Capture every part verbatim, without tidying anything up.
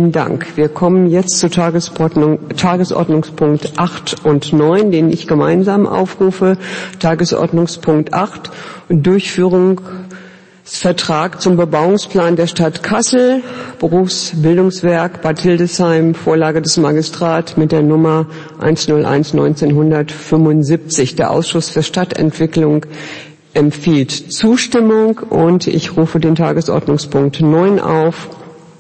Vielen Dank. Wir kommen jetzt zu Tagesordnung, Tagesordnungspunkt acht und neun, den ich gemeinsam aufrufe. Tagesordnungspunkt acht, Durchführungsvertrag zum Bebauungsplan der Stadt Kassel, Berufsbildungswerk Bad Hildesheim, Vorlage des Magistrats mit der Nummer hunderteins neunzehnhundertfünfundsiebzig. Der Ausschuss für Stadtentwicklung empfiehlt Zustimmung und ich rufe den Tagesordnungspunkt neun auf.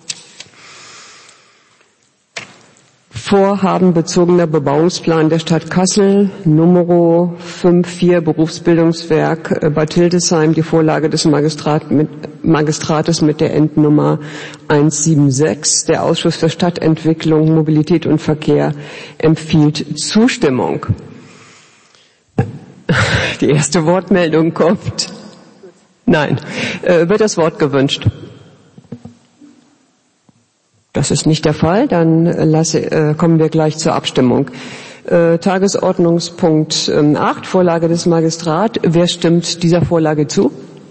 Vorhabenbezogener Bebauungsplan der Stadt Kassel, Nummer fünf vier, Berufsbildungswerk Bad Hildesheim, die Vorlage des Magistrat mit, Magistrates mit der Endnummer hundertsechsundsiebzig. Der Ausschuss für Stadtentwicklung, Mobilität und Verkehr empfiehlt Zustimmung. Die erste Wortmeldung kommt. Nein. Äh, wird das Wort gewünscht? Das ist nicht der Fall. Dann lasse, äh, kommen wir gleich zur Abstimmung. Äh, Tagesordnungspunkt äh, acht, Vorlage des Magistrats. Wer stimmt dieser Vorlage zu?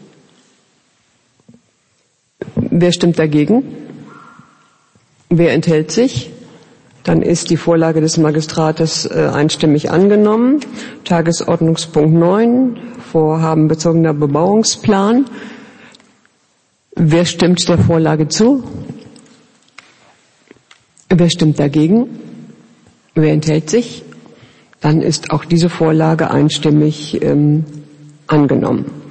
Wer stimmt dagegen? Wer enthält sich? Dann ist die Vorlage des Magistrates äh, einstimmig angenommen. Tagesordnungspunkt neun, vorhabenbezogener Bebauungsplan. Wer stimmt der Vorlage zu? Wer stimmt dagegen? Wer enthält sich? Dann ist auch diese Vorlage einstimmig ähm, angenommen.